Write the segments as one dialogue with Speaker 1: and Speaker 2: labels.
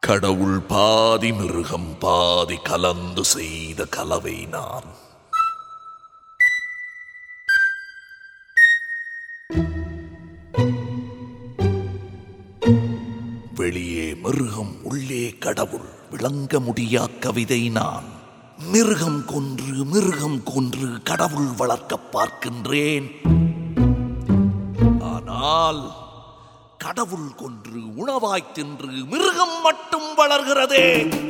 Speaker 1: கடவுள் பாதி மிருகம் பாதி கலந்து செய்த கலவை நான். வெளியே மிருகம் உள்ளே கடவுள் விளங்க முடியா கவிதை நான். மிருகம் கொன்று கடவுள் வளர்க்க பார்க்கின்றேன். ஆனால் கடவுள் கொன்று உணவாய் தின்று மிருகம் மட்டும் வளர்கிறதே.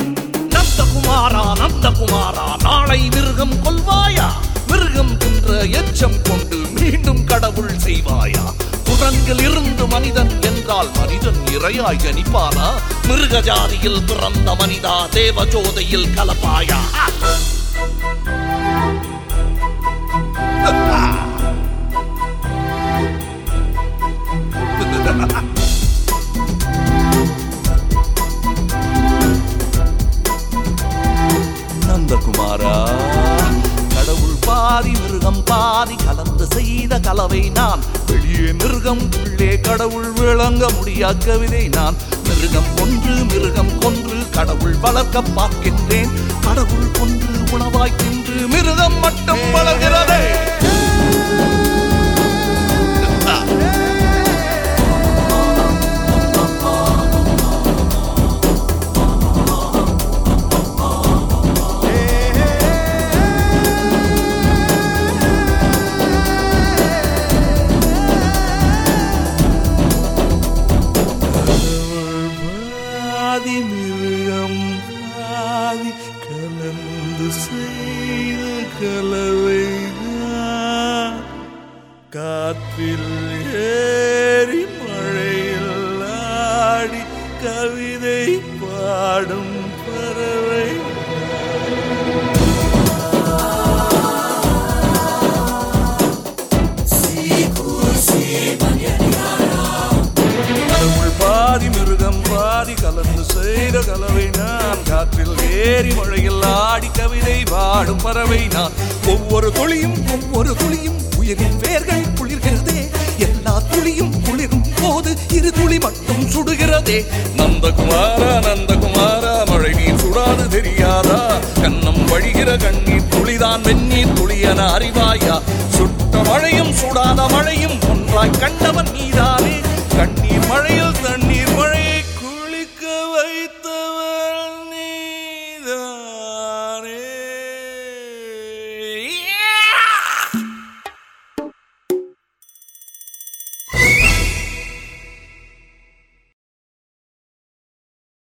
Speaker 1: நந்தகுமாரா நாளை மிருகம் கொல்வாயா? மிருகம் தின்ற எச்சம் கொண்டு மீண்டும் கடவுள் செய்வாயா? குரங்கில் இருந்து மனிதன் என்றால் மனிதன் இரையாய் கணிப்பானா? மிருக ஜாதியில் பிறந்த மனிதா தேவஜோதையில் கலப்பாயா? நந்தகுமாரா, கடவுள் பாதி மிருகம் பாதி கலந்து செய்த கலவை நான். வெளியே மிருகம் உள்ளே கடவுள் விளங்க முடியா கவிதை நான். மிருகம் கொன்று கடவுள் வளர்க்க பார்க்கின்றேன். கடவுள் கொன்று உணவாய் தின்று மிருகம் மட்டும் வளர்கிறதே. மிருகம் பாதி கலந்து செய்த கலவை காற்றில் ஏறி மழையில் ஆடி கவிதை பாடும் பறவை. பாதி மிருகம் பாதி கலந்து செய்த கலவை நான். காற்றில் ஏறி மழையில் ஆடி கவிதை பாடும் பறவை நான். ஒவ்வொரு துளியும் உயிரின் வேர்கள் குளிர்கிறதே. எல்லா துளியும் குளிரும் போது இரு துளி மட்டும் சுடுகிறதே. நந்தகுமாரா மழை நீர் சுடாது தெரியாதா? கண்ணம் வழிகிற கண்ணீர் துளிதான் வெந்நீர் துளி என அறிவாயா? சுட்ட மழையும் சுடாத மழையும் ஒன்றாய் கண்ட